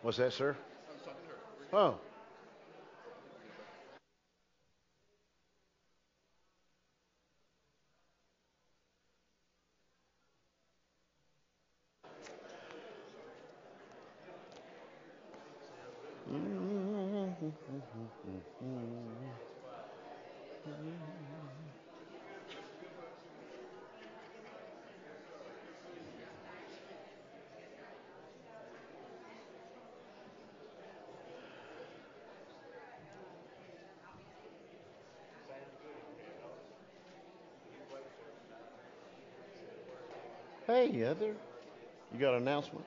What's that, sir? Oh. Hey, Heather. You got an announcement?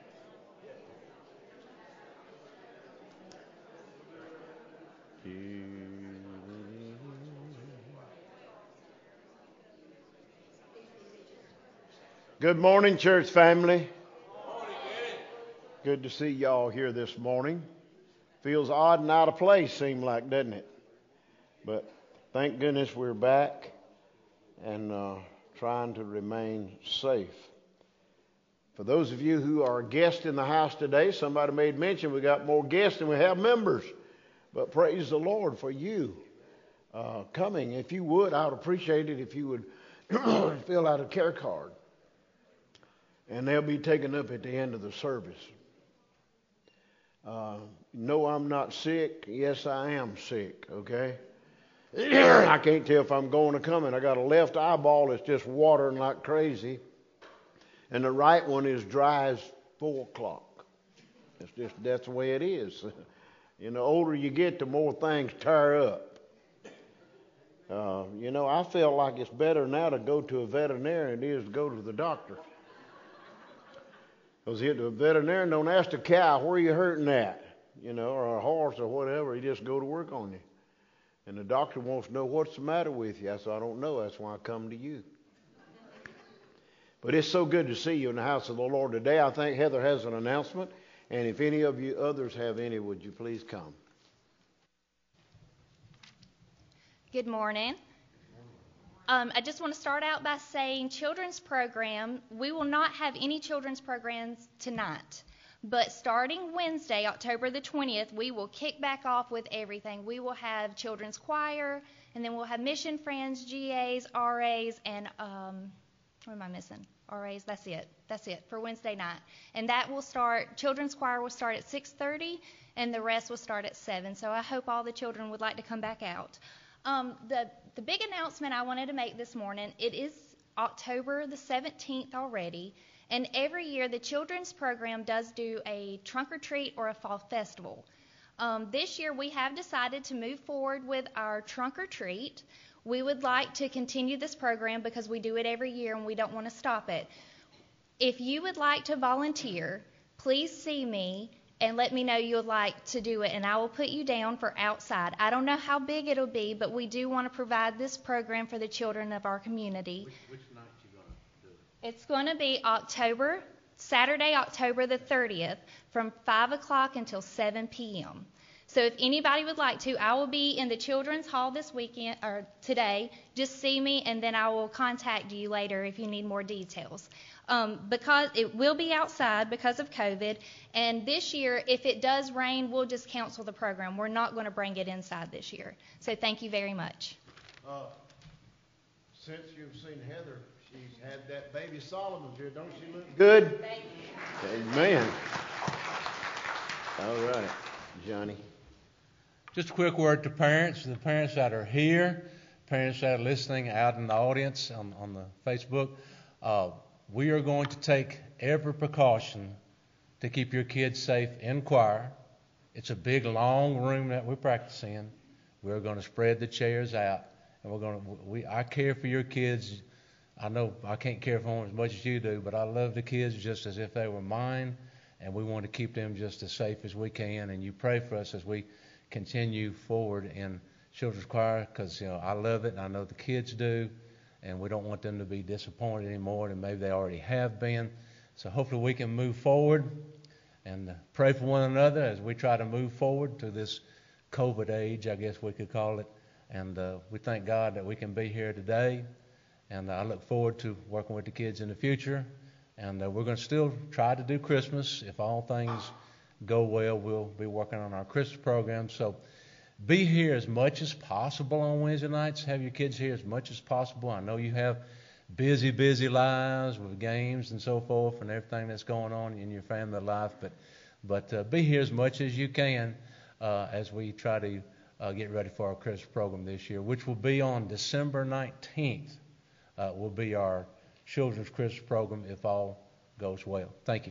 Good morning, church family. Good to see y'all here this morning. Feels odd and out of place, seems like, doesn't it? But thank goodness we're back and trying to remain safe. For those of you who are guests in the house today, somebody made mention we got more guests than we have members. But praise the Lord for you coming. If you would, I would appreciate it if you would fill out a care card. And they'll be taken up at the end of the service. No, I'm not sick. Yes, I am sick, okay? I can't tell if I'm going or coming. I got a left eyeball that's just watering like crazy. And the right one is dry as 4 o'clock. That's the way it is. The older you get, the more things tear up. I feel like it's better now to go to a veterinarian than it is to go to the doctor. Because the veterinarian don't ask the cow, where are you hurting at? Or a horse or whatever. He just go to work on you. And the doctor wants to know what's the matter with you. I said, I don't know. That's why I come to you. But it's so good to see you in the house of the Lord today. I think Heather has an announcement. And if any of you others have any, would you please come? Good morning. I just want to start out by saying children's program, we will not have any children's programs tonight. But starting Wednesday, October the 20th, we will kick back off with everything. We will have children's choir, and then we'll have mission friends, GAs, RAs, and what am I missing? RAs, that's it for Wednesday night. And that will start, children's choir will start at 6:30, and the rest will start at 7. So I hope all the children would like to come back out. The big announcement I wanted to make this morning, it is October the 17th already, and every year the children's program does do a trunk or treat or a fall festival. This year we have decided to move forward with our trunk or treat. We would like to continue this program because we do it every year and we don't want to stop it. If you would like to volunteer, please see me and let me know you would like to do it, and I will put you down for outside. I don't know how big it'll be, but we do want to provide this program for the children of our community. Which night you going to do it? It's going to be Saturday, October the 30th, from 5 o'clock until 7 p.m. So if anybody would like to, I will be in the Children's Hall this weekend or today. Just see me, and then I will contact you later if you need more details. Because it will be outside because of COVID, and this year, if it does rain, we'll just cancel the program. We're not going to bring it inside this year. So thank you very much. Since you've seen Heather, she's had that baby Solomon here. Don't she look good? Thank you. Amen. All right, Johnny. Just a quick word to parents, the parents that are here, parents that are listening out in the audience on the Facebook. We are going to take every precaution to keep your kids safe in choir. It's a big, long room that we practice in. We're going to spread the chairs out, and I care for your kids. I know I can't care for them as much as you do, but I love the kids just as if they were mine, and we want to keep them just as safe as we can. And you pray for us as we continue forward in children's choir, because I love it, and I know the kids do. And we don't want them to be disappointed anymore than maybe they already have been. So hopefully we can move forward and pray for one another as we try to move forward to this COVID age, I guess we could call it. And we thank God that we can be here today. And I look forward to working with the kids in the future. And we're going to still try to do Christmas if all things go well, we'll be working on our Christmas program. So be here as much as possible on Wednesday nights. Have your kids here as much as possible. I know you have busy lives with games and so forth and everything that's going on in your family life, but be here as much as you can as we try to get ready for our Christmas program this year, which will be on December 19th. Will be our children's Christmas program if all goes well. Thank you.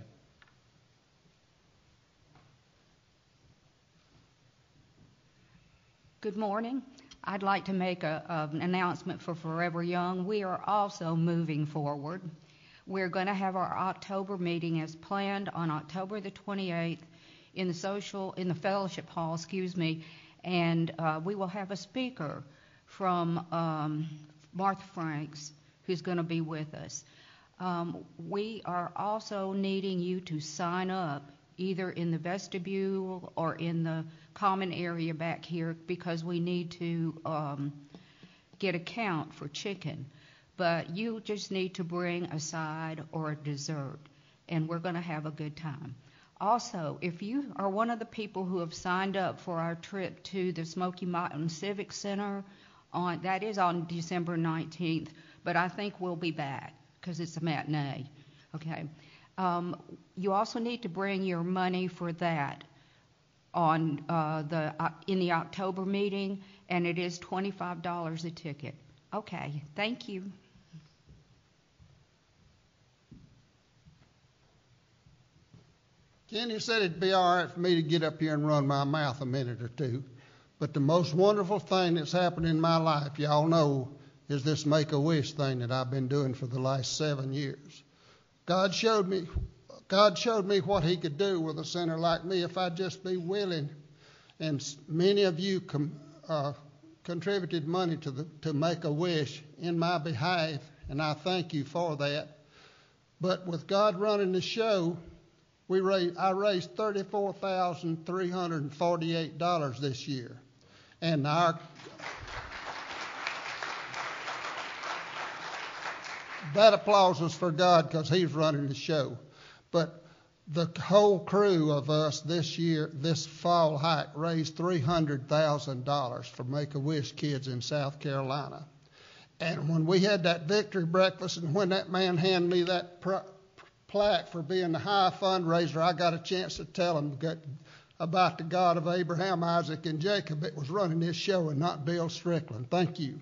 Good morning. I'd like to make an announcement for Forever Young. We are also moving forward. We're going to have our October meeting as planned on October the 28th in the fellowship hall, and we will have a speaker from Martha Franks who's going to be with us. We are also needing you to sign up either in the vestibule or in the common area back here because we need to get a count for chicken. But you just need to bring a side or a dessert, and we're going to have a good time. Also, if you are one of the people who have signed up for our trip to the Smoky Mountain Civic Center, that is on December 19th, but I think we'll be back because it's a matinee. Okay. You also need to bring your money for that in the October meeting, and it is $25 a ticket. Okay, thank you. Kenny said it'd be all right for me to get up here and run my mouth a minute or two, but the most wonderful thing that's happened in my life, y'all know, is this Make-A-Wish thing that I've been doing for the last 7 years. God showed me what he could do with a sinner like me if I'd just be willing. And many of you contributed money to Make-A-Wish in my behalf, and I thank you for that. But with God running the show, I raised $34,348 this year. And that applause is for God because he's running the show. But the whole crew of us this year, this fall hike, raised $300,000 for Make-A-Wish kids in South Carolina. And when we had that victory breakfast and when that man handed me that plaque for being the high fundraiser, I got a chance to tell him about the God of Abraham, Isaac, and Jacob that was running this show and not Bill Strickland. Thank you.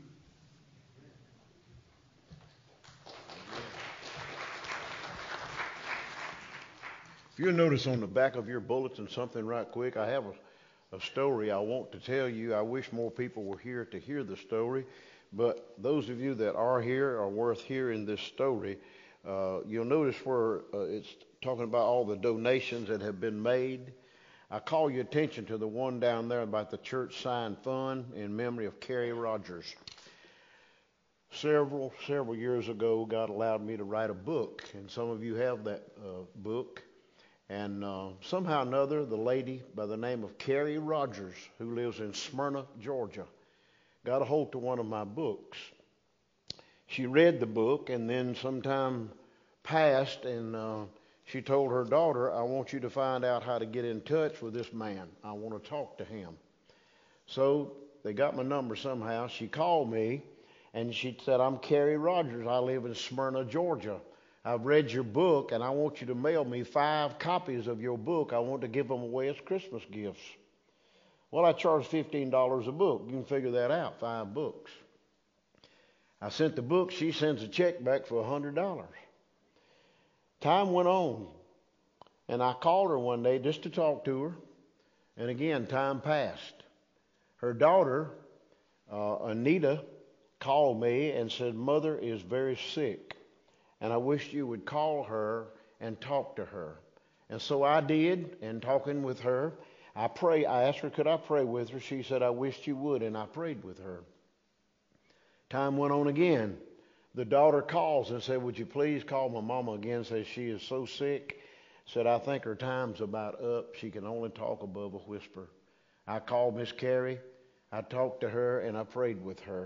If you'll notice on the back of your bulletin something right quick, I have a story I want to tell you. I wish more people were here to hear the story, but those of you that are here are worth hearing this story. You'll notice where it's talking about all the donations that have been made. I call your attention to the one down there about the church sign fund in memory of Carrie Rogers. Several years ago, God allowed me to write a book, and some of you have that book. And somehow or another, the lady by the name of Carrie Rogers, who lives in Smyrna, Georgia, got a hold to one of my books. She read the book, and then some time passed, and she told her daughter, I want you to find out how to get in touch with this man. I want to talk to him. So they got my number somehow. She called me, and she said, I'm Carrie Rogers. I live in Smyrna, Georgia. I've read your book, and I want you to mail me 5 copies of your book. I want to give them away as Christmas gifts. Well, I charge $15 a book. You can figure that out, 5 books. I sent the book. She sends a check back for $100. Time went on, and I called her one day just to talk to her, and again, time passed. Her daughter, Anita, called me and said, Mother is very sick, and I wish you would call her and talk to her. And so I did, and talking with her, I asked her, could I pray with her? She said, I wished you would, and I prayed with her. Time went on again. The daughter calls and said, would you please call my mama again? Says she is so sick. Said, I think her time's about up. She can only talk above a whisper. I called Miss Carrie. I talked to her, and I prayed with her.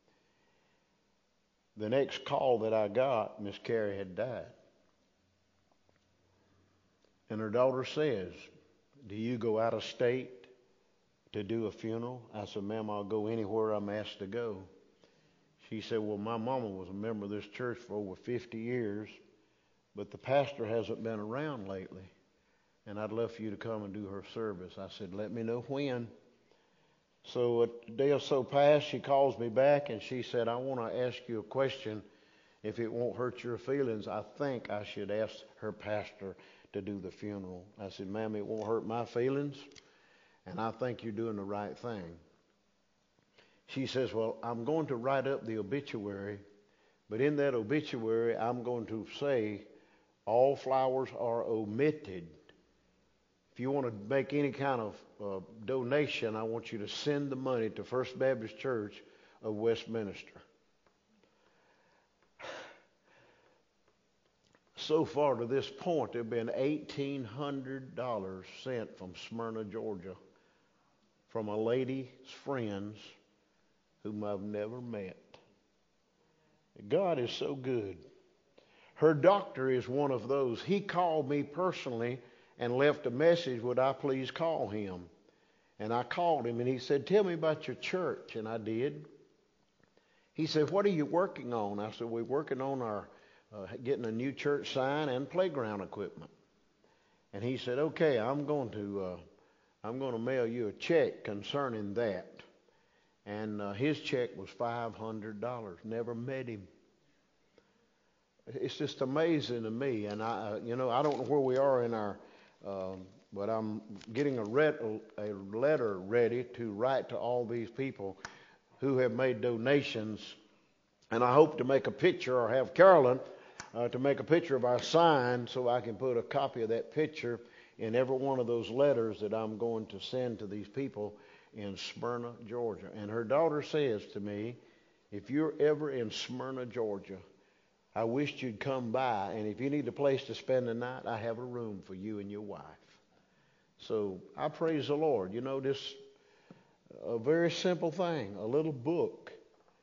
The next call that I got, Miss Carrie had died. And her daughter says, do you go out of state to do a funeral? I said, ma'am, I'll go anywhere I'm asked to go. She said, well, my mama was a member of this church for over 50 years, but the pastor hasn't been around lately, and I'd love for you to come and do her service. I said, let me know when. So a day or so passed, she calls me back, and she said, I want to ask you a question. If it won't hurt your feelings, I think I should ask her pastor to do the funeral. I said, ma'am, it won't hurt my feelings, and I think you're doing the right thing. She says, well, I'm going to write up the obituary, but in that obituary, I'm going to say all flowers are omitted. If you want to make any kind of donation, I want you to send the money to First Baptist Church of Westminster. So far to this point, there have been $1,800 sent from Smyrna, Georgia, from a lady's friends whom I've never met. God is so good. Her doctor is one of those. He called me personally and left a message, would I please call him? And I called him, and he said, tell me about your church, and I did. He said, what are you working on? I said, we're working on our getting a new church sign and playground equipment. And he said, okay, I'm going to mail you a check concerning that. And his check was $500. Never met him. It's just amazing to me. And I don't know where we are in our, but I'm getting a letter ready to write to all these people who have made donations. And I hope to make a picture, or have Carolyn to make a picture of our sign, so I can put a copy of that picture in every one of those letters that I'm going to send to these people in Smyrna, Georgia. And her daughter says to me, if you're ever in Smyrna, Georgia, I wish you'd come by, and if you need a place to spend the night, I have a room for you and your wife. So I praise the Lord. You know, this a very simple thing, a little book.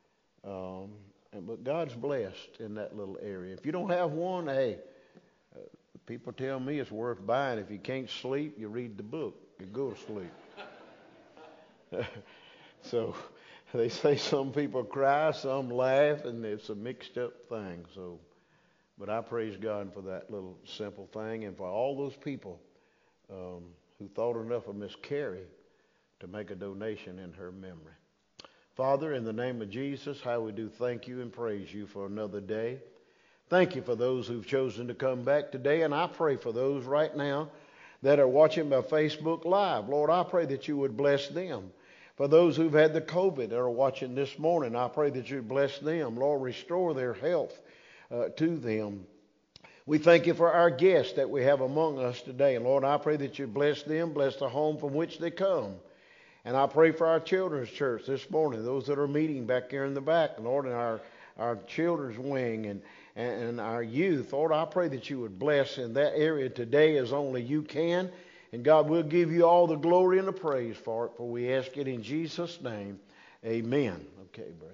But God's blessed in that little area. If you don't have one, hey, people tell me it's worth buying. If you can't sleep, you read the book. You go to sleep. So they say some people cry, some laugh, and it's a mixed up thing. So, but I praise God for that little simple thing, and for all those people who thought enough of Miss Carrie to make a donation in her memory. Father, in the name of Jesus, how we do thank you and praise you for another day. Thank you for those who've chosen to come back today, and I pray for those right now that are watching by Facebook Live. Lord, I pray that you would bless them. For those who've had the COVID that are watching this morning, I pray that you'd bless them. Lord, restore their health to them. We thank you for our guests that we have among us today. And Lord, I pray that you bless them, bless the home from which they come. And I pray for our children's church this morning, those that are meeting back here in the back, Lord, and our children's wing and our youth. Lord, I pray that you would bless in that area today as only you can. And God, we'll give you all the glory and the praise for it, for we ask it in Jesus' name. Amen. Okay, Brad.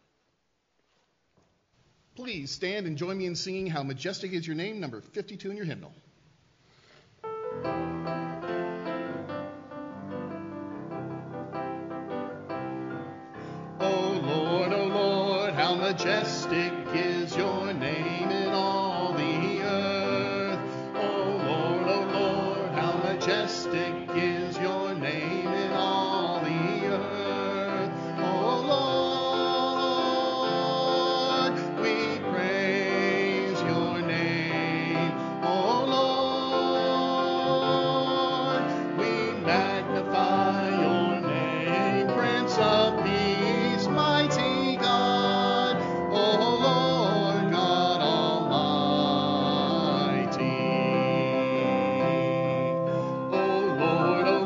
Please stand and join me in singing How Majestic Is Your Name, number 52 in your hymnal. Majestic is your name in all the earth. Oh Lord, how majestic is your name in all the earth. Oh Lord, we praise your name. Oh Lord, we magnify your name. Prince of Peace, mighty God. Oh Lord God Almighty. Oh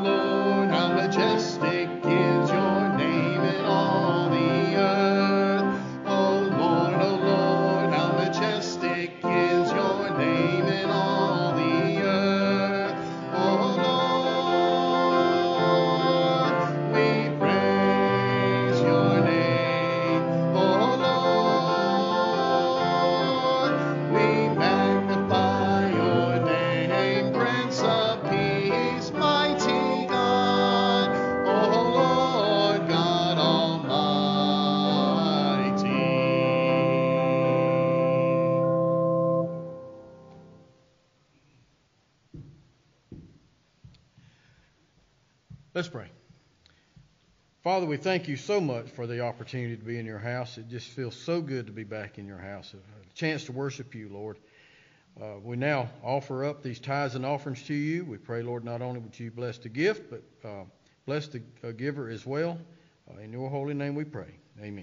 Let's pray. Father, we thank you so much for the opportunity to be in your house. It just feels so good to be back in your house, a chance to worship you, Lord. We now offer up these tithes and offerings to you. We pray, Lord, not only would you bless the gift, but bless the giver as well. In your holy name we pray. Amen.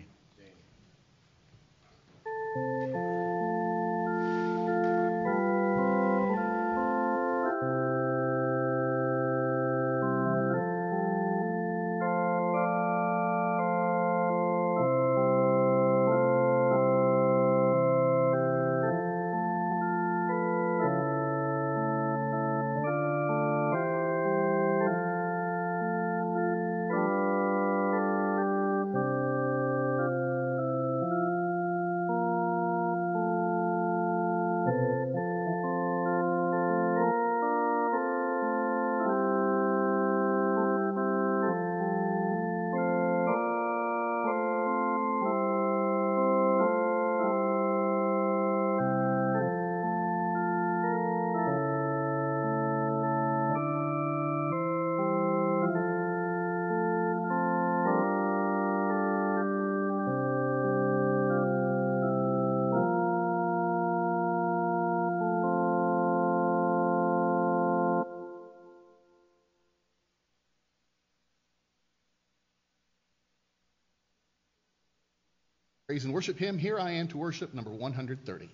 Praise and worship hymn, Here I Am to Worship, number 130.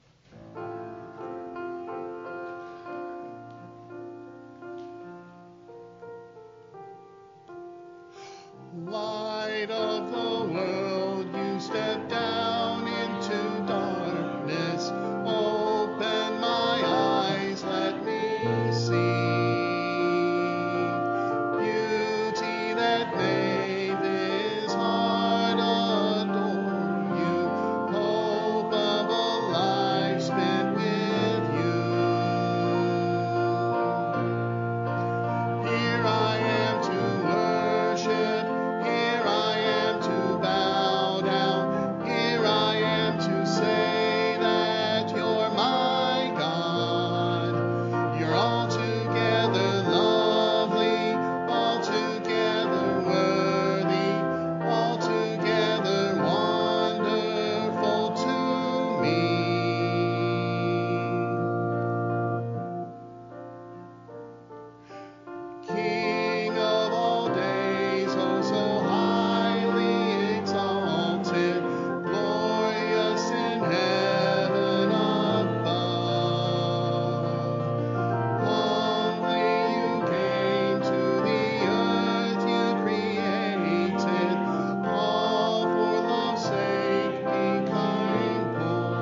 Light of the world, you step down into darkness. Open my eyes, let me see beauty that made this heart adore you. Hope of a life spent with you. Here I am to worship. Here I am to bow down. Here I am to say that you're my God. You're altogether lovely, altogether worthy, altogether wonderful to me. King of all days, oh so highly exalted, glorious in heaven above. Humbly you came to the earth you created, all for love's sake becoming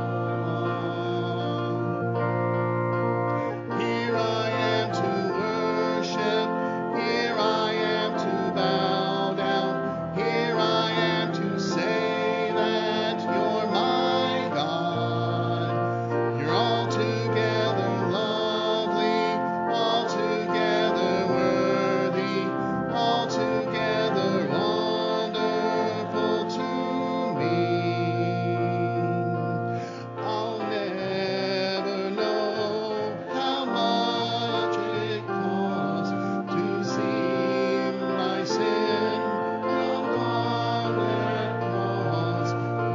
poor. Here I am to worship, here I am to bow down, here I am to say that you're my God. You're altogether lovely, altogether worthy, altogether wonderful to me. I'll never know how much it costs to see my sin upon that cross.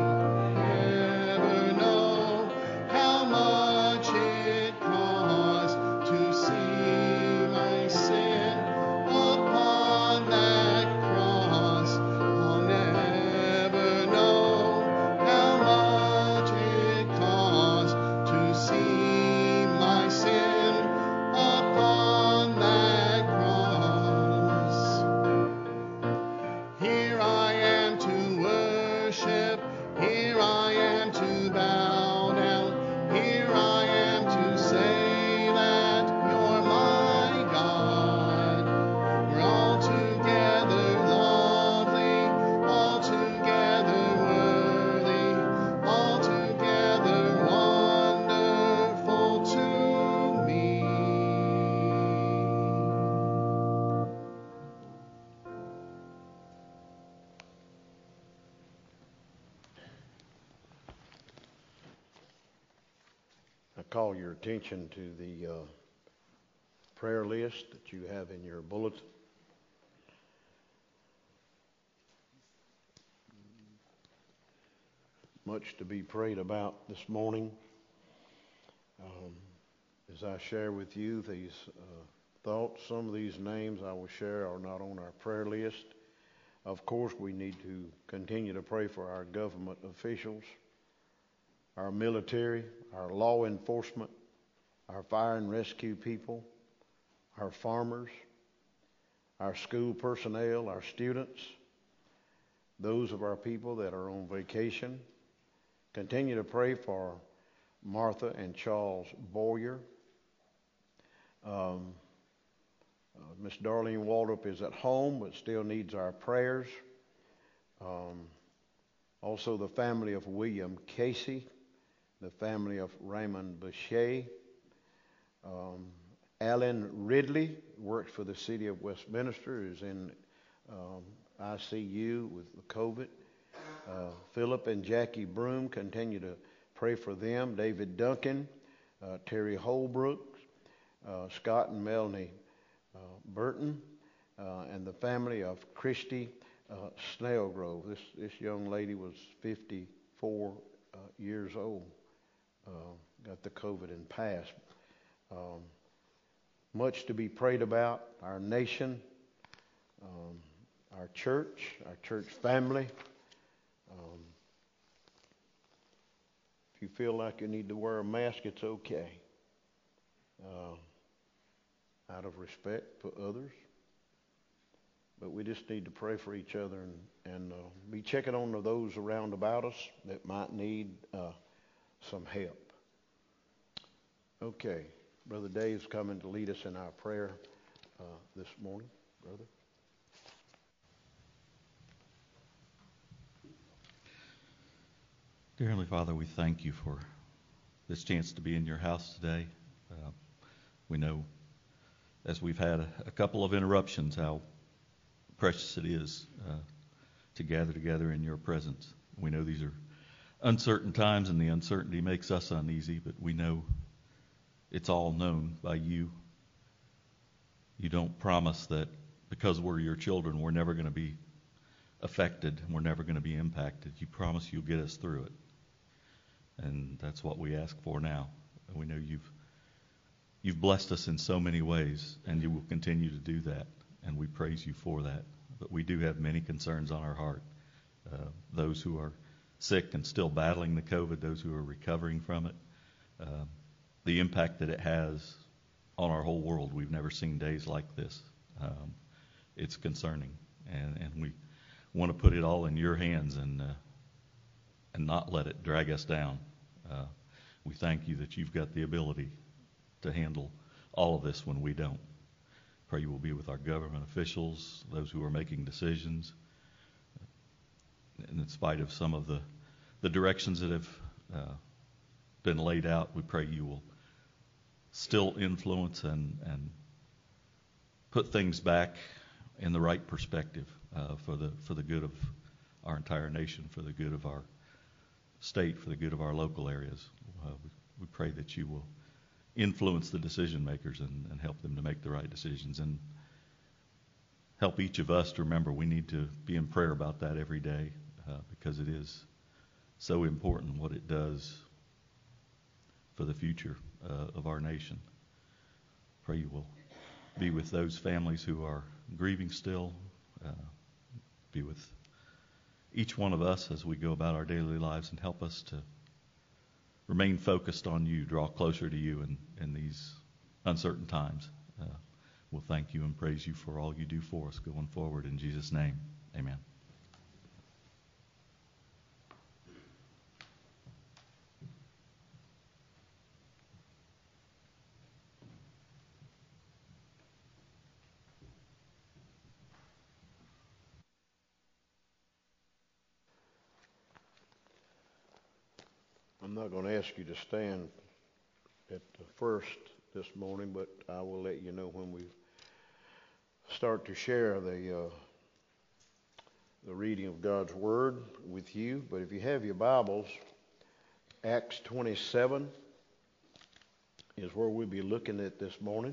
Never know how much it costs to see my sin upon that cross. I'll never know how much it costs to see my sin upon that cross. Here I am to worship, here I am to bow down, here I am to say that you're my God. You're altogether lovely, altogether worthy, altogether wonderful to me. I call your attention to the prayer list that you have in your bulletin. much to be prayed about this morning. As I share with you these thoughts, some of these names I will share are not on our prayer list. Of course, we need to continue to pray for our government officials, our military, our law enforcement, our fire and rescue people, our farmers, our school personnel, our students, those of our people that are on vacation. Continue to pray for Martha and Charles Boyer. Miss Darlene Waldrop is at home but still needs our prayers. Also the family of William Casey, the family of Raymond Boucher. Alan Ridley works for the city of Westminster, is in ICU with the COVID. Philip and Jackie Broom, continue to pray for them. David Duncan, Terry Holbrook, Scott and Melanie Burton, and the family of Christy Snellgrove. This young lady was 54 years old, got the COVID and passed. Much to be prayed about. Our nation, our church family. If you feel like you need to wear a mask, it's okay. Out of respect for others. But we just need to pray for each other and be checking on those around about us that might need some help. Okay. Brother Dave's coming to lead us in our prayer this morning. Brother. Dear Heavenly Father, we thank you for this chance to be in your house today. We know, as we've had a couple of interruptions, how precious it is to gather together in your presence. We know these are uncertain times, and the uncertainty makes us uneasy, but we know it's all known by you. You don't promise that because we're your children, we're never going to be affected, and we're never going to be impacted. You promise you'll get us through it. And that's what we ask for now. We know you've blessed us in so many ways, and you will continue to do that, and we praise you for that. But we do have many concerns on our heart. Those who are sick and still battling the COVID, those who are recovering from it, the impact that it has on our whole world. We've never seen days like this. It's concerning, and we want to put it all in your hands and not let it drag us down. We thank you that you've got the ability to handle all of this when we don't. Pray you will be with our government officials, those who are making decisions. And in spite of some of the directions that have been laid out, we pray you will still influence and put things back in the right perspective for the good of our entire nation, for the good of our state, for the good of our local areas. We pray that you will influence the decision makers and help them to make the right decisions, and help each of us to remember we need to be in prayer about that every day, because it is so important what it does for the future of our nation. Pray you will be with those families who are grieving still, be with each one of us as we go about our daily lives, and help us to remain focused on you, draw closer to you in these uncertain times. We'll thank you and praise you for all you do for us going forward. In Jesus' name, amen. I'm not going to ask you to stand at the first this morning, but I will let you know when we start to share the reading of God's Word with you. But if you have your Bibles, Acts 27 is where we'll be looking at this morning.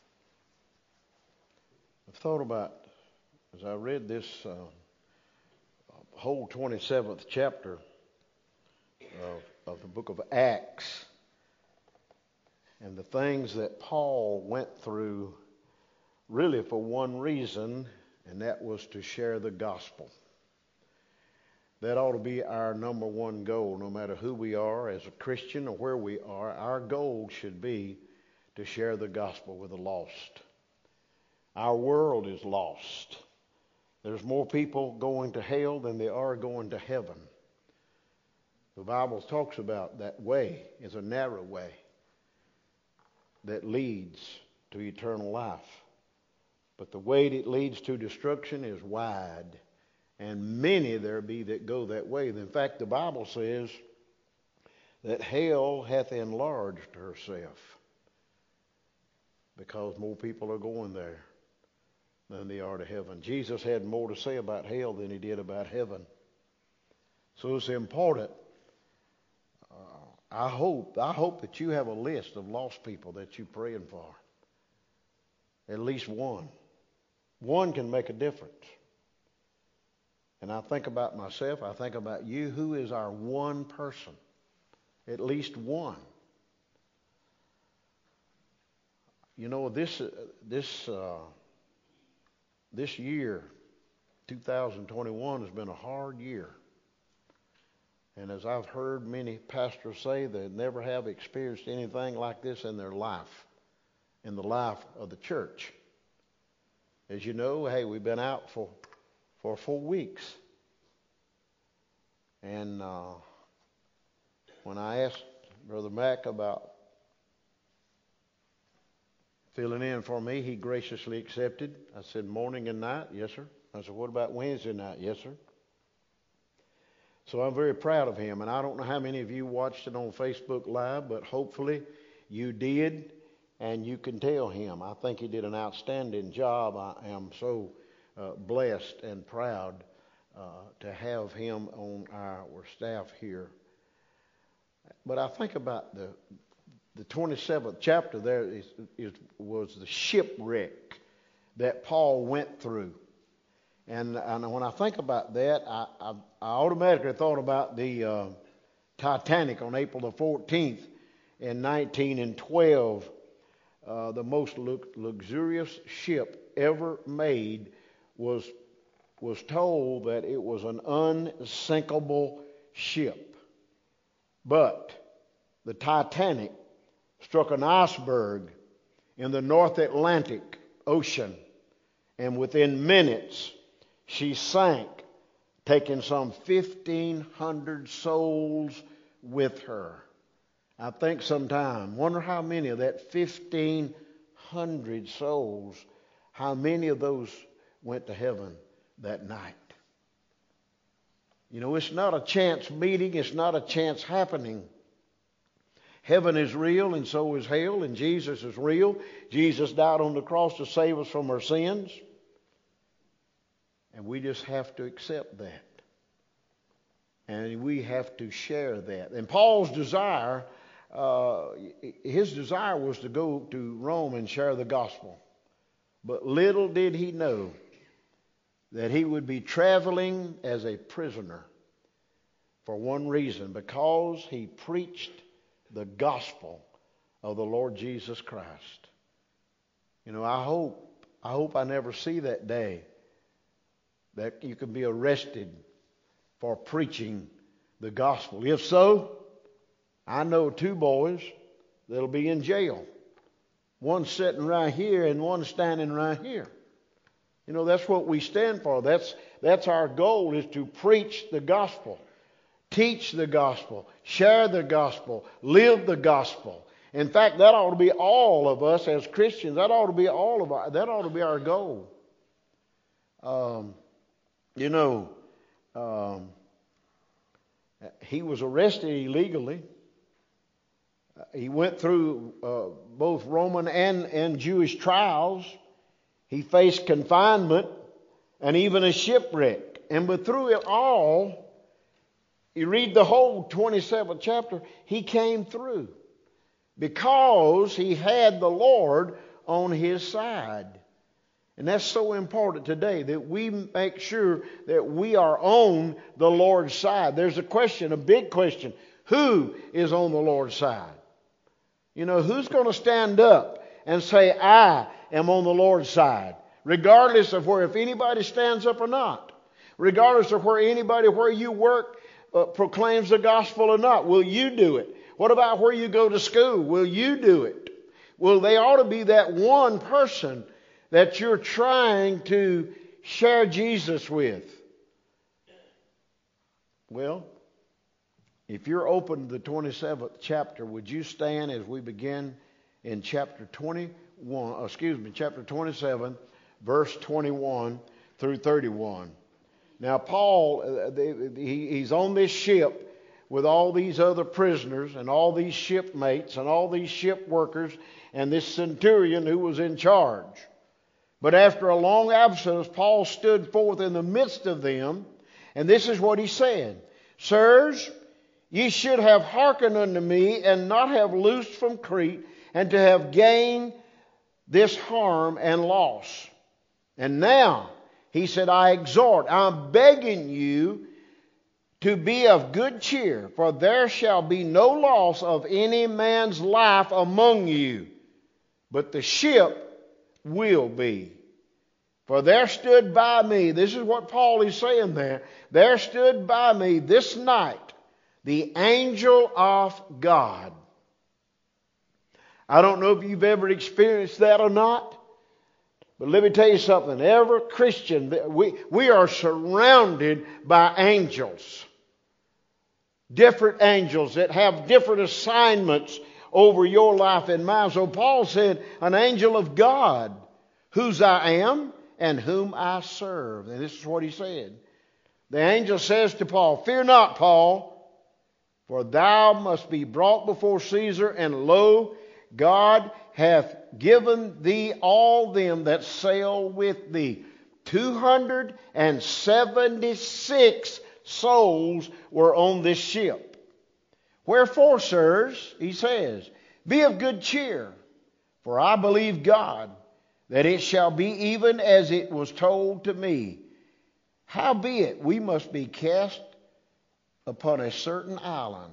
I've thought about, as I read this whole 27th chapter, of the book of Acts and the things that Paul went through really for one reason, and that was to share the gospel. That ought to be our number one goal, no matter who we are as a Christian or where we are. Our goal should be to share the gospel with the lost. Our world is lost. There's more people going to hell than there are going to heaven. The Bible talks about that way is a narrow way that leads to eternal life. But the way that leads to destruction is wide, and many there be that go that way. In fact, the Bible says that hell hath enlarged herself because more people are going there than they are to heaven. Jesus had more to say about hell than he did about heaven. So it's important. I hope that you have a list of lost people that you're praying for. At least one. One can make a difference. And I think about myself, I think about you. Who is our one person? At least one. You know, this year, 2021, has been a hard year. And as I've heard many pastors say, they never have experienced anything like this in their life, in the life of the church. As you know, hey, we've been out for 4 weeks. And when I asked Brother Mack about filling in for me, he graciously accepted. I said, morning and night? Yes, sir. I said, what about Wednesday night? Yes, sir. So I'm very proud of him. And I don't know how many of you watched it on Facebook Live, but hopefully you did, and you can tell him. I think he did an outstanding job. I am so blessed and proud to have him on our staff here. But I think about the 27th chapter there was the shipwreck that Paul went through. And when I think about that, I automatically thought about the Titanic on April the 14th in 1912. The most luxurious ship ever made was told that it was an unsinkable ship. But the Titanic struck an iceberg in the North Atlantic Ocean, and within minutes she sank, taking some 1,500 souls with her. I think sometime, wonder how many of that 1,500 souls, how many of those went to heaven that night. You know, it's not a chance meeting. It's not a chance happening. Heaven is real, and so is hell, and Jesus is real. Jesus died on the cross to save us from our sins. And we just have to accept that. And we have to share that. And Paul's desire, his desire was to go to Rome and share the gospel. But little did he know that he would be traveling as a prisoner for one reason, because he preached the gospel of the Lord Jesus Christ. You know, I hope I never see that day that you can be arrested for preaching the gospel. If so, I know 2 boys that'll be in jail. One sitting right here and one standing right here. You know, that's what we stand for. That's our goal, is to preach the gospel, teach the gospel, share the gospel, live the gospel. In fact, that ought to be all of us as Christians. That ought to be that ought to be our goal. He was arrested illegally. He went through both Roman and Jewish trials. He faced confinement and even a shipwreck. But through it all, you read the whole 27th chapter, he came through because he had the Lord on his side. And that's so important today, that we make sure that we are on the Lord's side. There's a question, a big question. Who is on the Lord's side? You know, who's going to stand up and say, I am on the Lord's side? Regardless of if anybody stands up or not. Regardless of where you work proclaims the gospel or not. Will you do it? What about where you go to school? Will you do it? Well, they ought to be that one person that you're trying to share Jesus with. Well, if you're open to the 27th chapter, would you stand as we begin in chapter 27, verse 21 through 31. Now, Paul, he's on this ship with all these other prisoners and all these shipmates and all these ship workers and this centurion who was in charge. But after a long absence, Paul stood forth in the midst of them, and this is what he said. Sirs, ye should have hearkened unto me, and not have loosed from Crete, and to have gained this harm and loss. And now, he said, I exhort, I'm begging you to be of good cheer, for there shall be no loss of any man's life among you, but the ship will be. For there stood by me, this is what Paul is saying there stood by me this night the angel of God. I don't know if you've ever experienced that or not, but let me tell you something. Every Christian, we are surrounded by angels. Different angels that have different assignments over your life and mine. So Paul said, an angel of God, whose I am and whom I serve. And this is what he said. The angel says to Paul, fear not, Paul, for thou must be brought before Caesar, and lo, God hath given thee all them that sail with thee. 276 souls were on this ship. Wherefore, sirs, he says, be of good cheer, for I believe God, that it shall be even as it was told to me. Howbeit, we must be cast upon a certain island.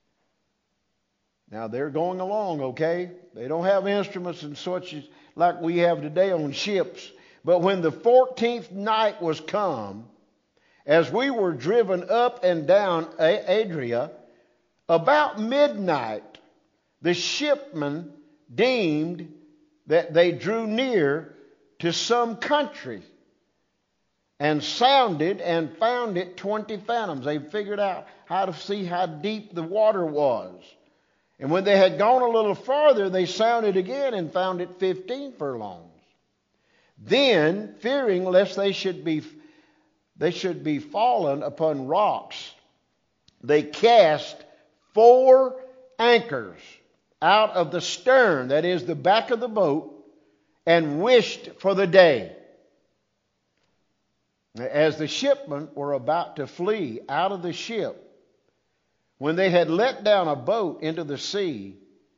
Now, they're going along, okay? They don't have instruments and such like we have today on ships. But when the 14th night was come, as we were driven up and down Adria, about midnight, the shipmen deemed that they drew near to some country, and sounded and found it 20 fathoms. They figured out how to see how deep the water was. And when they had gone a little farther, they sounded again and found it 15 furlongs. Then, fearing lest they should be fallen upon rocks, they cast 4 anchors out of the stern, that is the back of the boat, and wished for the day. As the shipmen were about to flee out of the ship, when they had let down a boat into the sea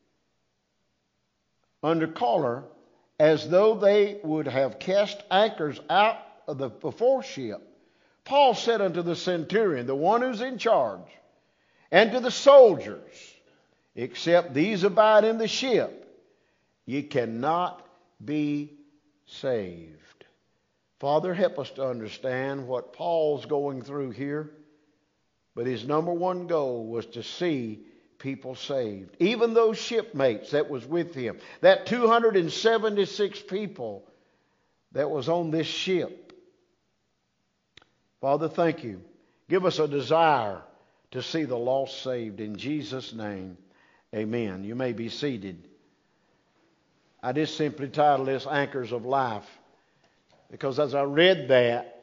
under color, as though they would have cast anchors out of the foreship, Paul said unto the centurion, the one who's in charge, and to the soldiers, except these abide in the ship, ye cannot be saved. Father, help us to understand what Paul's going through here. But his number one goal was to see people saved. Even those shipmates that was with him. That 276 people that was on this ship. Father, thank you. Give us a desire to see the lost saved. In Jesus' name, amen. You may be seated. I just simply titled this Anchors of Life, because as I read that,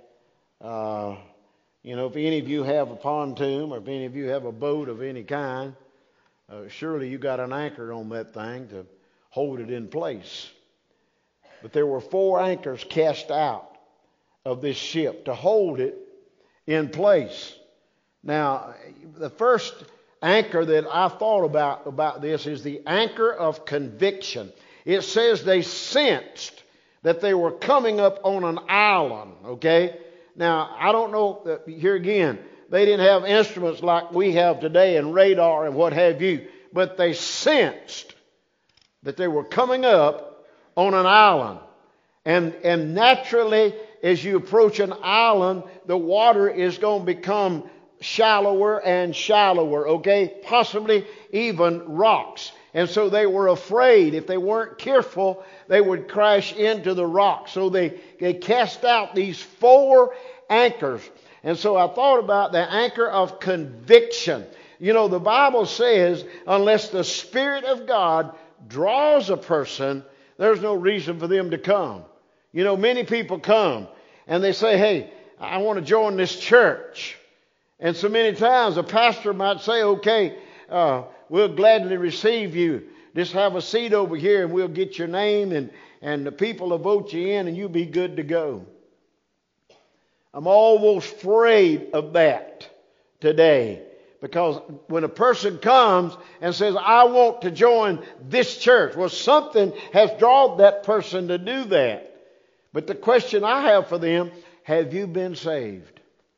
if any of you have a pontoon, or if any of you have a boat of any kind, surely you got an anchor on that thing to hold it in place. But there were 4 anchors cast out of this ship to hold it in place. Now, the first anchor that I thought about this is the anchor of conviction. It says they sensed that they were coming up on an island, okay? Now, I don't know, here again, they didn't have instruments like we have today and radar and what have you, but they sensed that they were coming up on an island. And naturally, as you approach an island, the water is going to become shallower and shallower, okay? Possibly even rocks. And so they were afraid if they weren't careful, they would crash into the rocks. So they cast out these 4 anchors. And so I thought about the anchor of conviction. You know, the Bible says, unless the Spirit of God draws a person, there's no reason for them to come. You know, many people come and they say, hey, I want to join this church. And so many times a pastor might say, okay, we'll gladly receive you. Just have a seat over here and we'll get your name and the people will vote you in and you'll be good to go. I'm almost afraid of that today. Because when a person comes and says, I want to join this church, well, something has drawn that person to do that. But the question I have for them, have you been saved?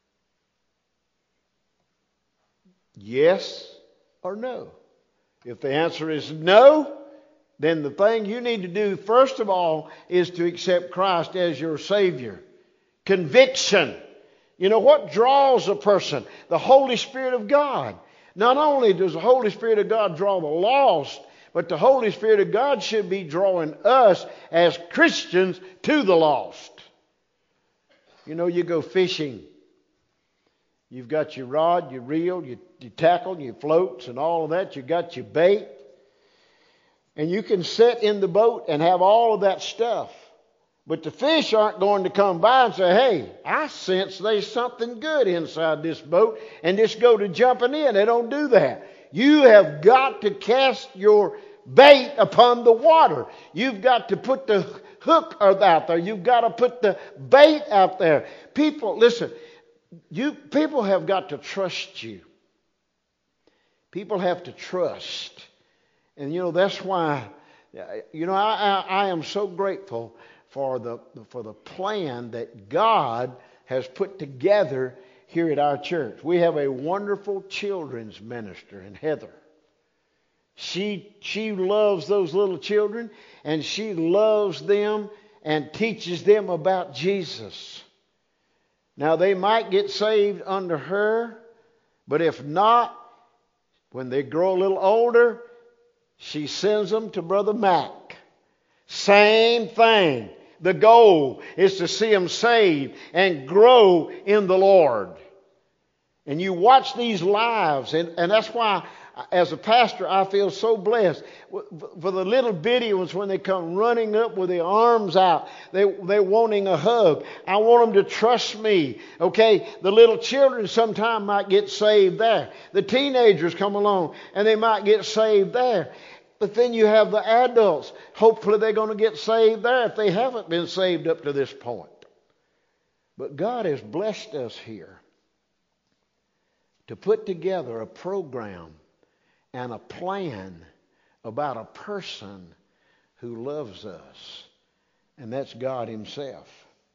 Yes or no? If the answer is no, then the thing you need to do, first of all, is to accept Christ as your Savior. Conviction. You know, what draws a person? The Holy Spirit of God. Not only does the Holy Spirit of God draw the lost, but the Holy Spirit of God should be drawing us as Christians to the lost. You know, you go fishing. You've got your rod, your reel, your tackle, your floats and all of that. You've got your bait. And you can sit in the boat and have all of that stuff. But the fish aren't going to come by and say, hey, I sense there's something good inside this boat, and just go to jumping in. They don't do that. You have got to cast your bait upon the water. You've got to put the hook out there. You've got to put the bait out there. People, listen, people have got to trust you. People have to trust. And, you know, that's why, you know, I am so grateful for the plan that God has put together here at our church. We have a wonderful children's minister in Heather. She loves those little children, and she loves them and teaches them about Jesus. Now, they might get saved under her, but if not, when they grow a little older, she sends them to Brother Mac. Same thing. The goal is to see them saved and grow in the Lord. And you watch these lives, and that's why, as a pastor, I feel so blessed. For the little bitty ones, when they come running up with their arms out, they're wanting a hug. I want them to trust me. Okay, the little children sometime might get saved there. The teenagers come along, and they might get saved there. But then you have the adults. Hopefully they're going to get saved there if they haven't been saved up to this point. But God has blessed us here to put together a program and a plan about a person who loves us. And that's God Himself.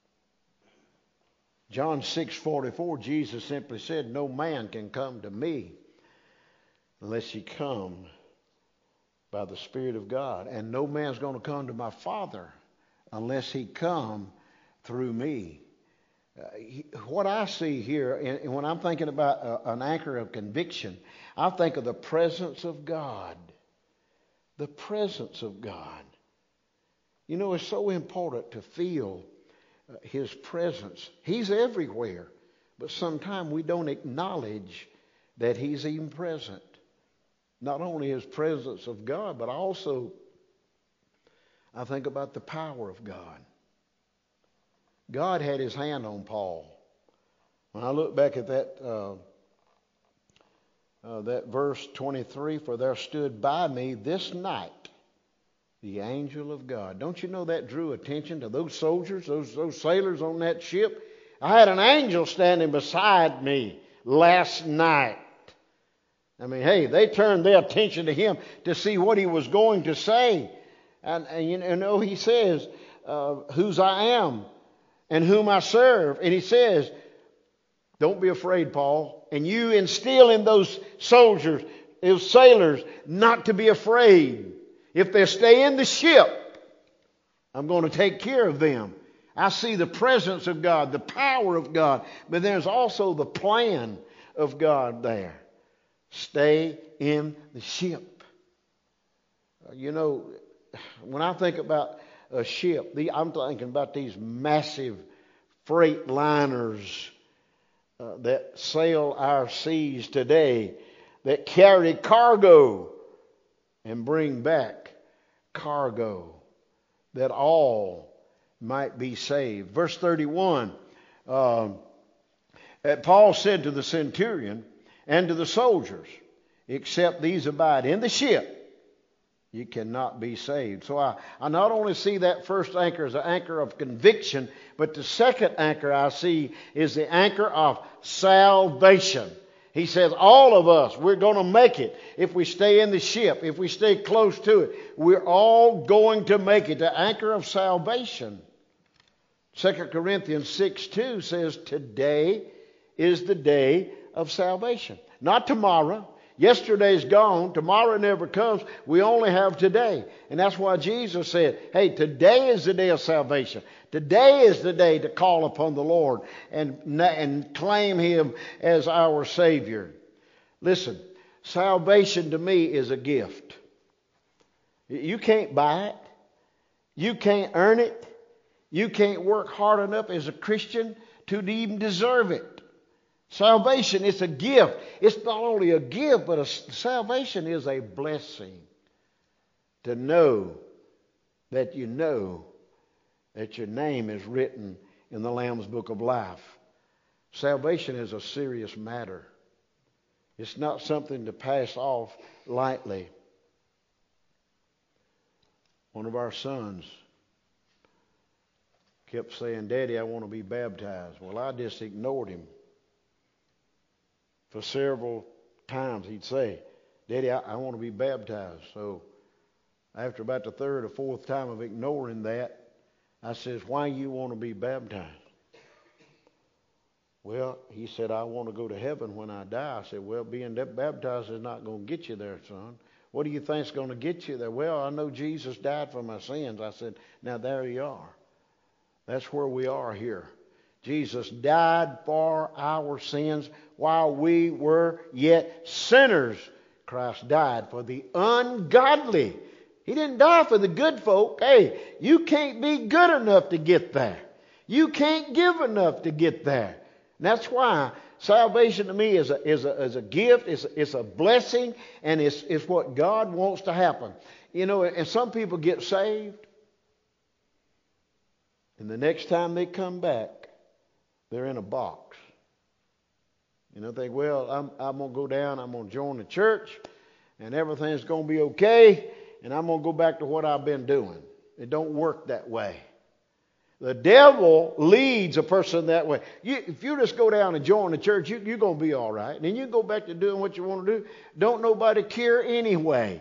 John 6:44, Jesus simply said, no man can come to me unless he come by the Spirit of God. And no man's going to come to my Father unless he come through me. What I see here, and when I'm thinking about an anchor of conviction, I think of the presence of God. The presence of God. You know, it's so important to feel His presence. He's everywhere, but sometimes we don't acknowledge that He's even present. Not only His presence of God, but also I think about the power of God. God had His hand on Paul. When I look back at that verse 23, for there stood by me this night the angel of God. Don't you know that drew attention to those soldiers, those sailors on that ship? I had an angel standing beside me last night. I mean, hey, they turned their attention to him to see what he was going to say. And you know, he says, whose I am and whom I serve. And he says, don't be afraid, Paul. And you instill in those soldiers, those sailors, not to be afraid. If they stay in the ship, I'm going to take care of them. I see the presence of God, the power of God, but there's also the plan of God there. Stay in the ship. You know, when I think about a ship, I'm thinking about these massive freight liners that sail our seas today, that carry cargo and bring back cargo, that all might be saved. Verse 31, Paul said to the centurion and to the soldiers, except these abide in the ship, you cannot be saved. So I not only see that first anchor as an anchor of conviction, but the second anchor I see is the anchor of salvation. He says all of us, we're going to make it if we stay in the ship, if we stay close to it. We're all going to make it. The anchor of salvation. 2 Corinthians 6:2 says today is the day of salvation. Not tomorrow. Yesterday's gone. Tomorrow never comes. We only have today. And that's why Jesus said, hey, today is the day of salvation. Today is the day to call upon the Lord and claim Him as our Savior. Listen, salvation to me is a gift. You can't buy it. You can't earn it. You can't work hard enough as a Christian to even deserve it. Salvation is a gift. It's not only a gift, but salvation is a blessing. To know that your name is written in the Lamb's Book of Life. Salvation is a serious matter. It's not something to pass off lightly. One of our sons kept saying, Daddy, I want to be baptized. Well, I just ignored him. For several times he'd say, Daddy, I want to be baptized. So after about the third or fourth time of ignoring that, I says, why you want to be baptized? Well, he said, I want to go to heaven when I die. I said, well, being baptized is not going to get you there, son. What do you think's going to get you there? Well, I know Jesus died for my sins. I said, now there you are. That's where we are here. Jesus died for our sins while we were yet sinners. Christ died for the ungodly. He didn't die for the good folk. Hey, you can't be good enough to get there. You can't give enough to get there. And that's why salvation to me is a gift, it's a blessing, and it's what God wants to happen. You know, and some people get saved, and the next time they come back, they're in a box. You know, think, well, I'm going to go down, I'm going to join the church, and everything's going to be okay, and I'm going to go back to what I've been doing. It don't work that way. The devil leads a person that way. If you just go down and join the church, you're going to be all right. And then you go back to doing what you want to do. Don't nobody care anyway.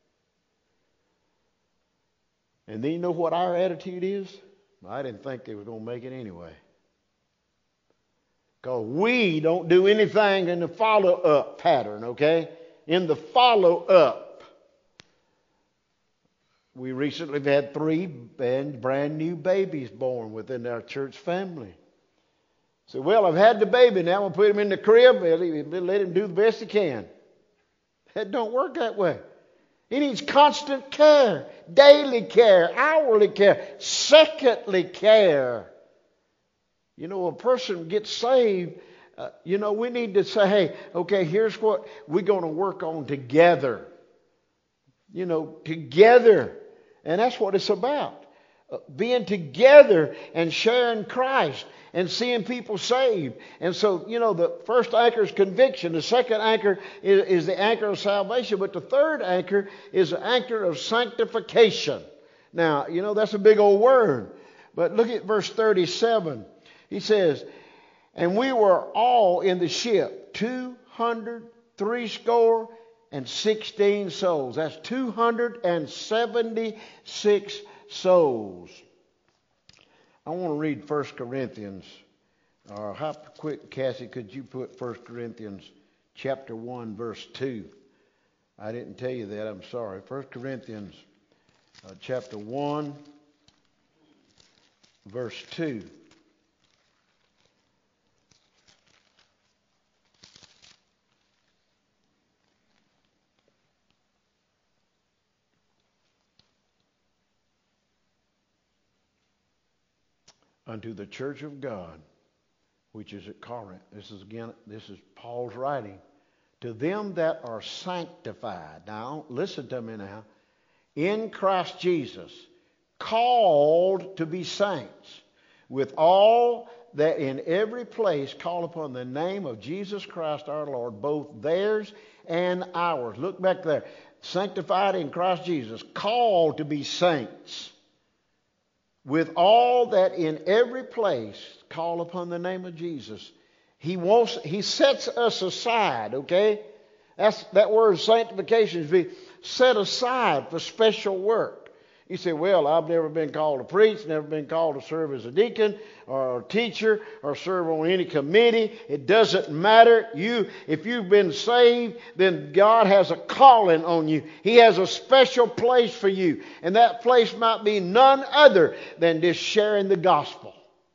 And then you know what our attitude is? I didn't think they were going to make it anyway. Because we don't do anything in the follow-up pattern, okay? In the follow-up. We recently have had 3 brand new babies born within our church family. So, well, I've had the baby, now we'll put him in the crib, let him do the best he can. That don't work that way. He needs constant care, daily care, hourly care, secondly care. You know, a person gets saved, we need to say, hey, okay, here's what we're going to work on together. You know, together. And that's what it's about. Being together and sharing Christ and seeing people saved. And so, you know, the first anchor is conviction. The second anchor is the anchor of salvation. But the third anchor is the anchor of sanctification. Now, you know, that's a big old word. But look at verse 37. He says, and we were all in the ship, 216 souls. That's 276 souls. I want to read 1 Corinthians. How quick, Cassie, could you put 1 Corinthians chapter 1, verse 2? I didn't tell you that. I'm sorry. 1 Corinthians chapter 1, verse 2. Unto the church of God, which is at Corinth. This is Paul's writing. To them that are sanctified. Now, listen to me now. In Christ Jesus, called to be saints, with all that in every place call upon the name of Jesus Christ our Lord, both theirs and ours. Look back there. Sanctified in Christ Jesus, called to be saints, with all that in every place call upon the name of Jesus. He sets us aside, okay? That word sanctification is to be set aside for special work. You say, well, I've never been called to preach, never been called to serve as a deacon or a teacher or serve on any committee. It doesn't matter. If you've been saved, then God has a calling on you. He has a special place for you. And that place might be none other than just sharing the gospel.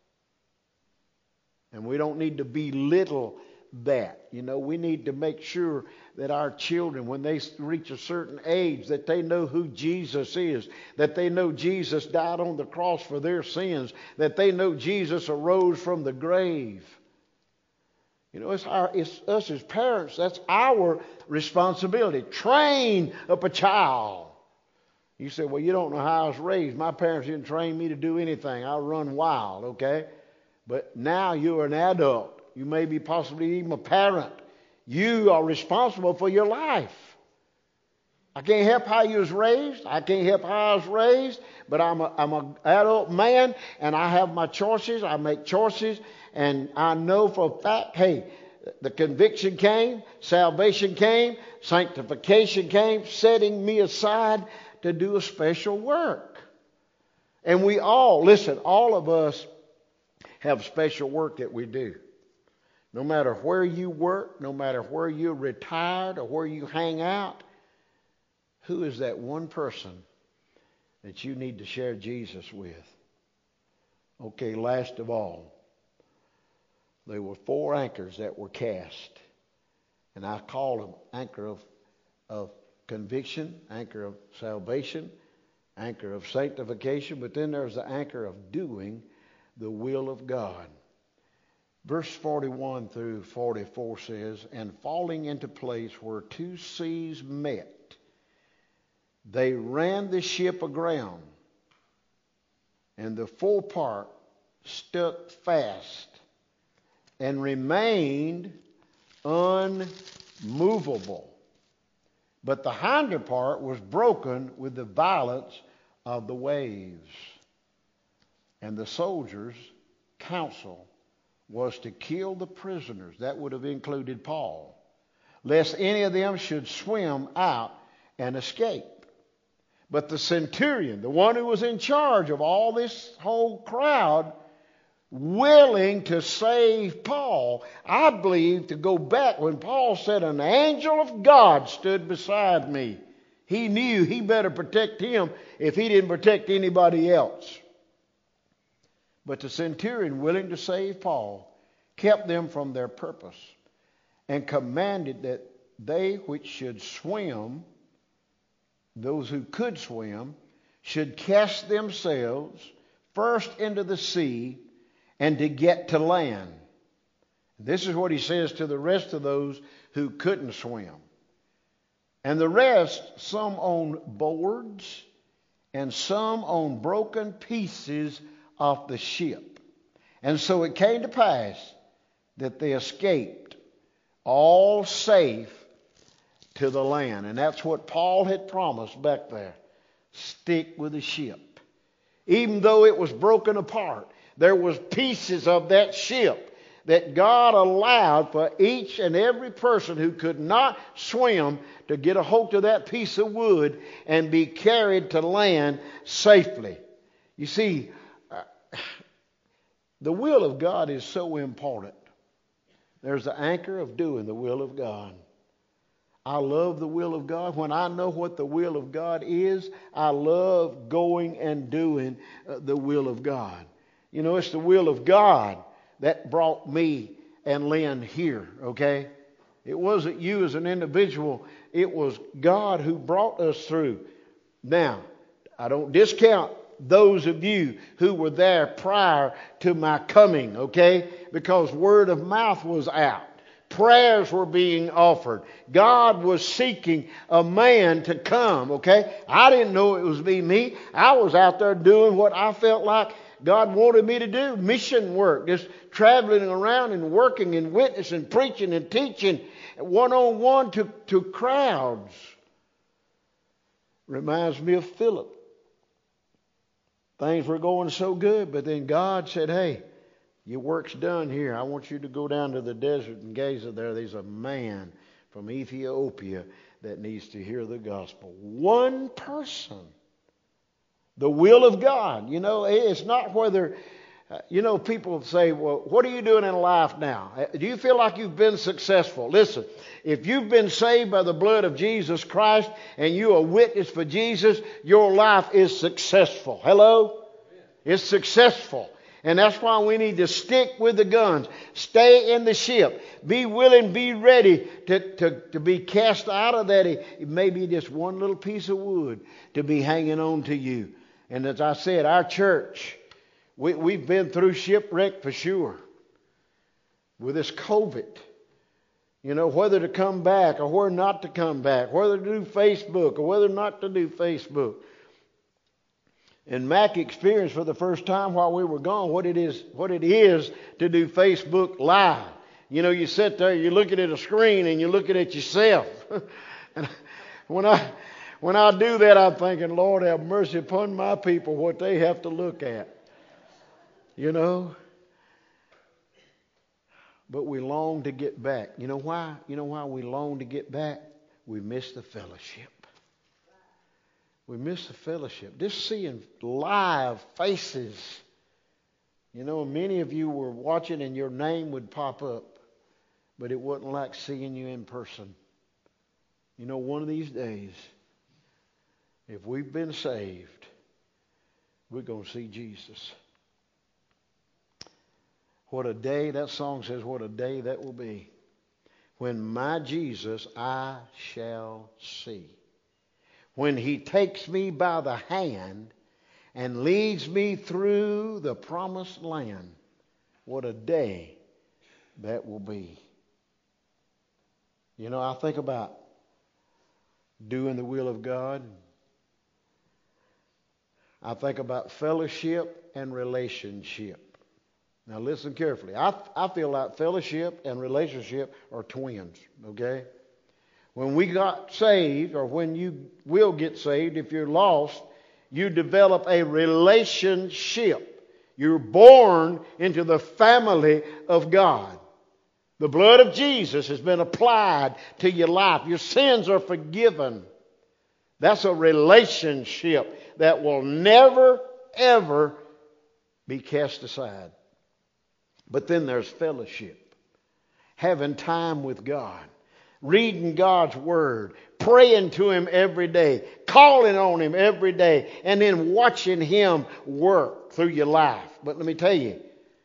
And we don't need to belittle that. We need to make sure that our children, when they reach a certain age, that they know who Jesus is, that they know Jesus died on the cross for their sins, that they know Jesus arose from the grave. It's us as parents, that's our responsibility. Train up a child. You say, well, you don't know how I was raised. My parents didn't train me to do anything. I run wild, okay? But now you're an adult. You may be possibly even a parent. You are responsible for your life. I can't help how you was raised. I can't help how I was raised. But I'm an adult man, and I have my choices. I make choices, and I know for a fact, hey, the conviction came, salvation came, sanctification came, setting me aside to do a special work. And we all, listen, all of us have special work that we do. No matter where you work, no matter where you're retired or where you hang out, who is that one person that you need to share Jesus with? Okay, last of all, there were 4 anchors that were cast. And I call them anchor of conviction, anchor of salvation, anchor of sanctification, but then there's the anchor of doing the will of God. Verse 41 through 44 says, and falling into place where 2 seas met, they ran the ship aground, and the forepart stuck fast and remained unmovable. But the hinder part was broken with the violence of the waves. And the soldiers' counsel was to kill the prisoners. That would have included Paul, lest any of them should swim out and escape. But the centurion, the one who was in charge of all this whole crowd, willing to save Paul, I believe, to go back when Paul said, an angel of God stood beside me. He knew he better protect him if he didn't protect anybody else. But the centurion, willing to save Paul, kept them from their purpose and commanded that they which should swim, those who could swim, should cast themselves first into the sea and to get to land. This is what he says to the rest of those who couldn't swim. And the rest, some on boards and some on broken pieces off the ship. And so it came to pass that they escaped all safe to the land. And that's what Paul had promised back there. Stick with the ship. Even though it was broken apart, there was pieces of that ship that God allowed for each and every person who could not swim to get a hold of that piece of wood and be carried to land safely. You see, The will of God is so important. There's the anchor of doing the will of God. I love the will of God. When I know what the will of God is, I love going and doing the will of God. You know, it's the will of God that brought me and Lynn here, okay? It wasn't you as an individual. It was God who brought us through. Now, I don't discount those of you who were there prior to my coming, okay? Because word of mouth was out. Prayers were being offered. God was seeking a man to come, okay? I didn't know it was me. I was out there doing what I felt like God wanted me to do. Mission work. Just traveling around and working and witnessing, preaching and teaching one-on-one to crowds. Reminds me of Philip. Things were going so good, but then God said, hey, your work's done here. I want you to go down to the desert and Gaza there. There's a man from Ethiopia that needs to hear the gospel. One person. The will of God. You know, it's not whether, people say, well, what are you doing in life now? Do you feel like you've been successful? Listen, if you've been saved by the blood of Jesus Christ and you're a witness for Jesus, your life is successful. Hello? It's successful. And that's why we need to stick with the guns. Stay in the ship. Be willing, be ready to be cast out of that. It may be just one little piece of wood to be hanging on to you. And as I said, our church, we've been through shipwreck for sure. With this COVID. You know, whether to come back or whether not to come back. Whether to do Facebook or whether not to do Facebook. And Mac experienced for the first time while we were gone what it is to do Facebook Live. You know, you sit there, you're looking at a screen and you're looking at yourself. And when I do that, I'm thinking, Lord, have mercy upon my people, what they have to look at. You know? But we long to get back. You know why? You know why we long to get back? We miss the fellowship. We miss the fellowship. Just seeing live faces. You know, many of you were watching and your name would pop up. But it wasn't like seeing you in person. You know, one of these days, if we've been saved, we're going to see Jesus. What a day, that song says, what a day that will be. When my Jesus I shall see. When he takes me by the hand and leads me through the promised land. What a day that will be. You know, I think about doing the will of God. I think about fellowship and relationship. Now listen carefully. I feel like fellowship and relationship are twins, okay? When we got saved, or when you will get saved, if you're lost, you develop a relationship. You're born into the family of God. The blood of Jesus has been applied to your life. Your sins are forgiven. That's a relationship that will never, ever be cast aside. But then there's fellowship. Having time with God. Reading God's Word. Praying to Him every day. Calling on Him every day. And then watching Him work through your life. But let me tell you,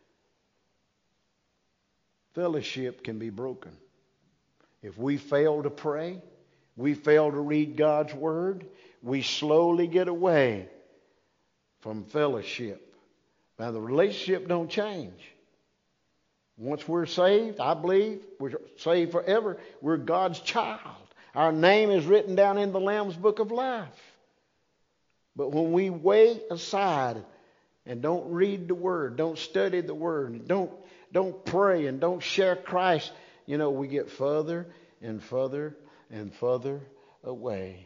fellowship can be broken. If we fail to pray, we fail to read God's Word, we slowly get away from fellowship. Now the relationship don't change. Once we're saved, I believe, we're saved forever. We're God's child. Our name is written down in the Lamb's Book of Life. But when we wait aside and don't read the Word, don't study the Word, don't pray and don't share Christ, you know, we get further and further and further away.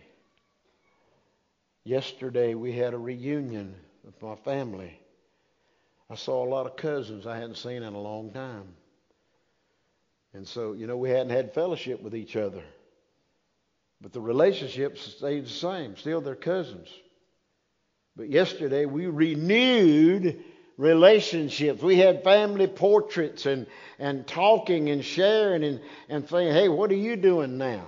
Yesterday we had a reunion with my family. I saw a lot of cousins I hadn't seen in a long time. And so, you know, we hadn't had fellowship with each other. But the relationships stayed the same. Still, they're cousins. But yesterday we renewed relationships. We had family portraits and talking and sharing and saying, hey, what are you doing now?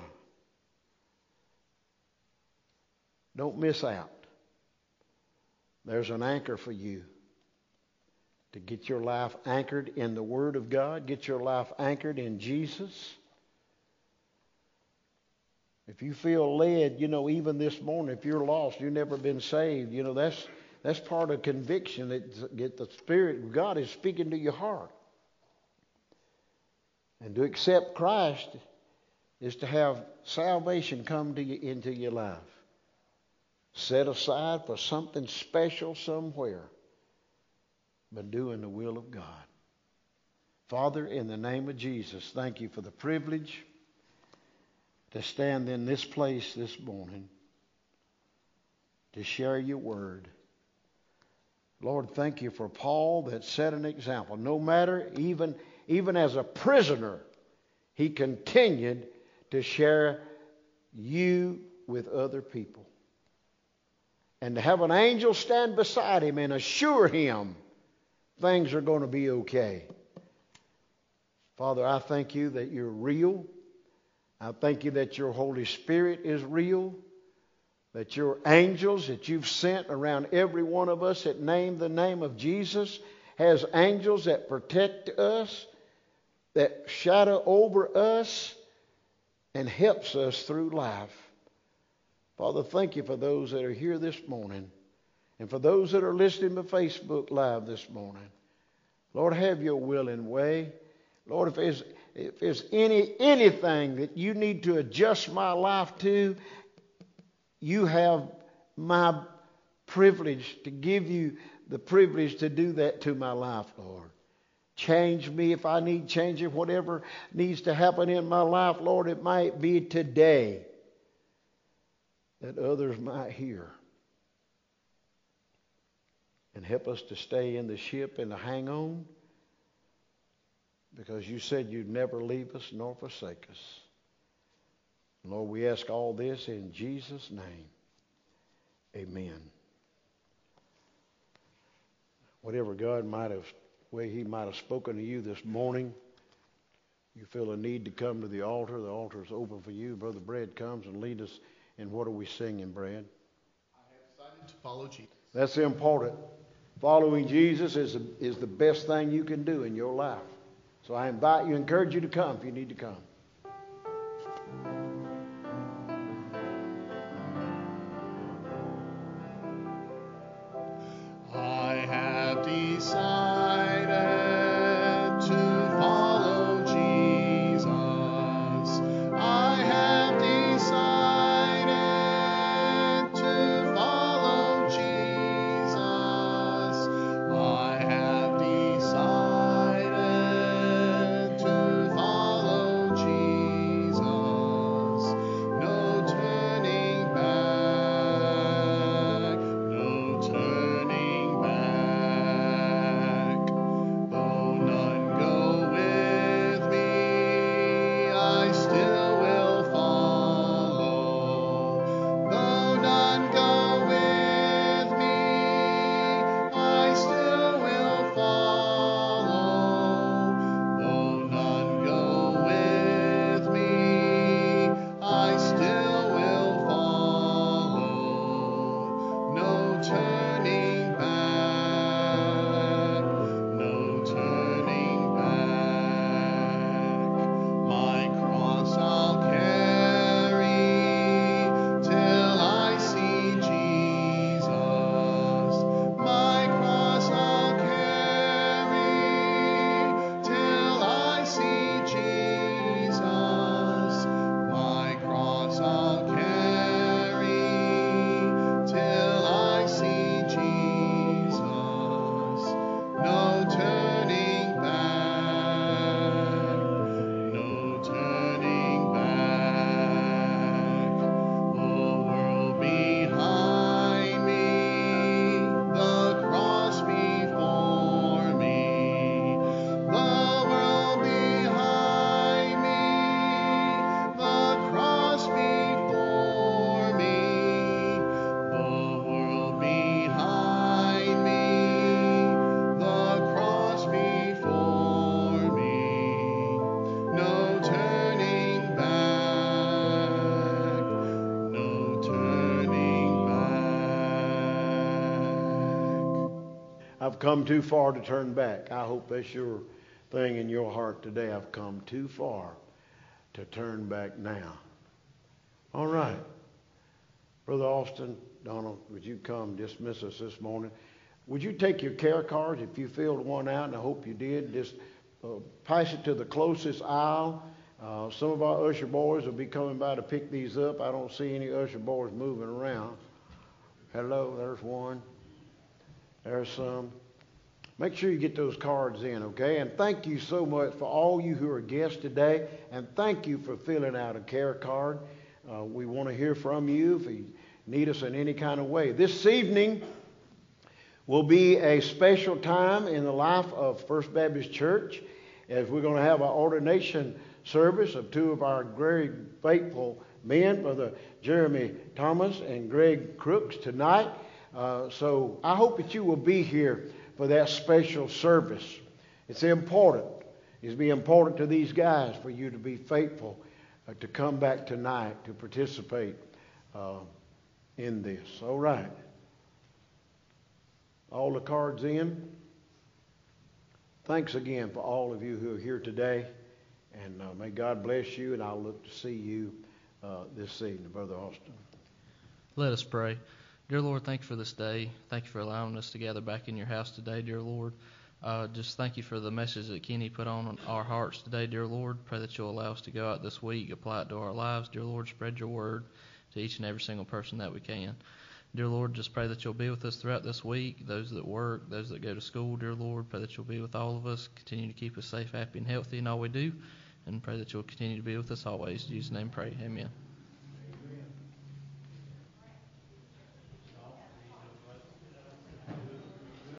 Don't miss out. There's an anchor for you to get your life anchored in the Word of God, get your life anchored in Jesus. If you feel led, even this morning, if you're lost, you've never been saved, that's part of conviction that the Spirit of God is speaking to your heart. And to accept Christ is to have salvation come to you into your life. Set aside for something special somewhere, but doing the will of God. Father, in the name of Jesus, thank you for the privilege to stand in this place this morning to share your word. Lord, thank you for Paul that set an example. No matter, even as a prisoner, he continued to share you with other people. And to have an angel stand beside him and assure him things are going to be okay. Father, I thank you that you're real. I thank you that your Holy Spirit is real. That your angels that you've sent around every one of us that name the name of Jesus has angels that protect us, that shadow over us, and helps us through life. Father, thank you for those that are here this morning and for those that are listening to Facebook Live this morning. Lord, have your will and way. Lord, if there's anything that you need to adjust my life to, you have my privilege to give you the privilege to do that to my life, Lord. Change me if I need changing. Whatever needs to happen in my life, Lord, it might be today that others might hear. And help us to stay in the ship and to hang on, because you said you'd never leave us nor forsake us. Lord, we ask all this in Jesus' name. Amen. Whatever way he might have spoken to you this morning, you feel a need to come to the altar is open for you. Brother Brad comes and lead us in what are we singing, Brad? I have decided to follow Jesus. That's important. Following Jesus is the best thing you can do in your life. So I encourage you to come if you need to come. I have decided to follow Jesus. I have decided to follow Jesus. I have decided to follow Jesus. I've come too far to turn back. I hope that's your thing in your heart today. I've come too far to turn back now. All right. Brother Austin, Donald, would you come dismiss us this morning? Would you take your care cards if you filled one out, and I hope you did, just pass it to the closest aisle. Some of our usher boys will be coming by to pick these up. I don't see any usher boys moving around. Hello, there's one. There's some. Make sure you get those cards in, okay? And thank you so much for all you who are guests today, and thank you for filling out a care card. We want to hear from you if you need us in any kind of way. This evening will be a special time in the life of First Baptist Church, as we're going to have our ordination service of two of our very faithful men, Brother Jeremy Thomas and Greg Crooks, tonight. So I hope that you will be here for that special service. It's important. It's be important to these guys for you to be faithful to come back tonight to participate in this. All right. All the cards in. Thanks again for all of you who are here today. And may God bless you, and I'll look to see you this evening, Brother Austin. Let us pray. Dear Lord, thank you for this day. Thank you for allowing us to gather back in your house today, dear Lord. Just thank you for the message that Kenny put on our hearts today, dear Lord. Pray that you'll allow us to go out this week, apply it to our lives, dear Lord. Spread your word to each and every single person that we can. Dear Lord, just pray that you'll be with us throughout this week, those that work, those that go to school, dear Lord. Pray that you'll be with all of us. Continue to keep us safe, happy, and healthy in all we do. And pray that you'll continue to be with us always. In Jesus' name pray. Amen.